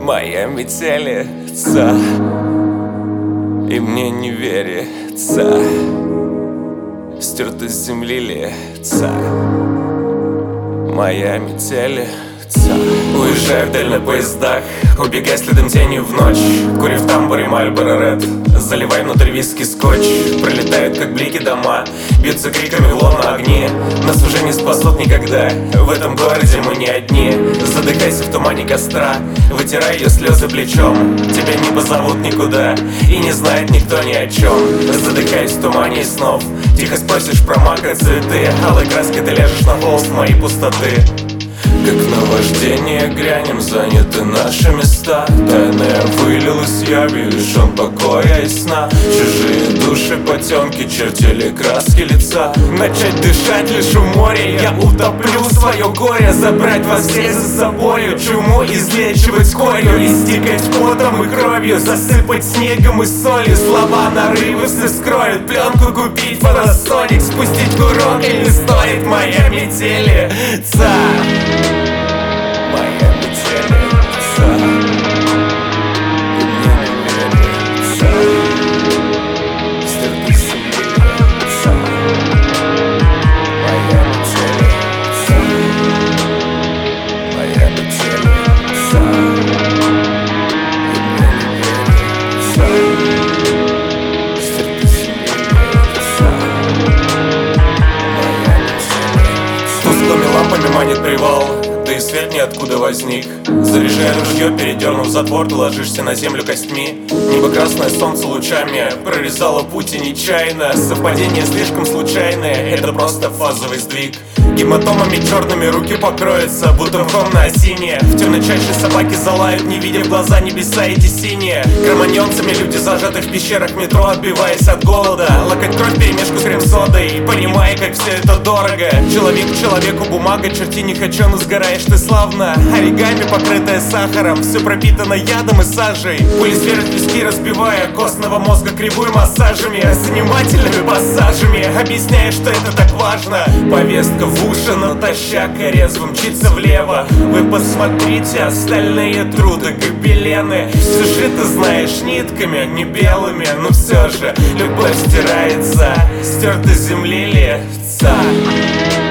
Моя метелица, и мне не верится, стерта с земли лица. Моя метелица. Уезжаю вдаль на поездах, убегай следом тенью в ночь, куря в тамбуре Мальборо Ред, заливай внутрь виски скотч. Пролетают как блики дома, бьются криками в лоно огни. Нас уже не спасут никогда, в этом городе мы не одни. Задыхайся в тумане костра, вытирай ее слезы плечом. Тебя не позовут никуда, и не знает никто ни о чем. Задыхаясь в тумане снов, тихо спросишь про мака цветы. Алой краской ты ляжешь на холст моей пустоты. Как наваждение грянем, заняты наши места. Тайное вылилось явью, лишен покоя и сна. Чужие души потемки чертили краски лица. Начать дышать лишь у моря, я утоплю свое горе. Забрать вас всех за собою, чуму излечивать корью. Истекать потом и кровью, засыпать снегом и солью. Слова нарывы все скроют, пленку купить Panasonic. Спустить курок и не стоит моя метелица. Моя метелица, и мне не верится, стерта с земли лица. Моя метелица, моя метелица, и мне не верится, стерта с земли лица. Моя метелица. Тусклыми лампами манит привал, да и свет ниоткуда возник. Заряжая ружье, передернув затвор, ты ложишься на землю костьми. Небо красное, солнце лучами прорезало путь и нечаянно. Совпадение слишком случайное, это просто фазовый сдвиг. Гематомами черными руки покроются, будто мхом на осине. В темной чаще собаки залают, не видя в глаза небеса эти синие. Кроманьонцами люди зажаты в пещерах метро, отбиваясь от голода. Локоть кровь перемешку с крем-содой, понимая, как все это дорого. Человек человеку бумага, черти не хочу, но сгораешь ты славно. Оригами, покрытая сахаром, все пропитано ядом и сажей. Пули сверят виски, разбивая костного мозга кривую массажами, занимательными пассажами, объясняя, что это так важно. Повестка в уши натощак и резво мчится влево. Вы посмотрите, остальные труды гобелены. Все шито, знаешь, нитками, не белыми, но все же любовь стирается, стерта с земли лица.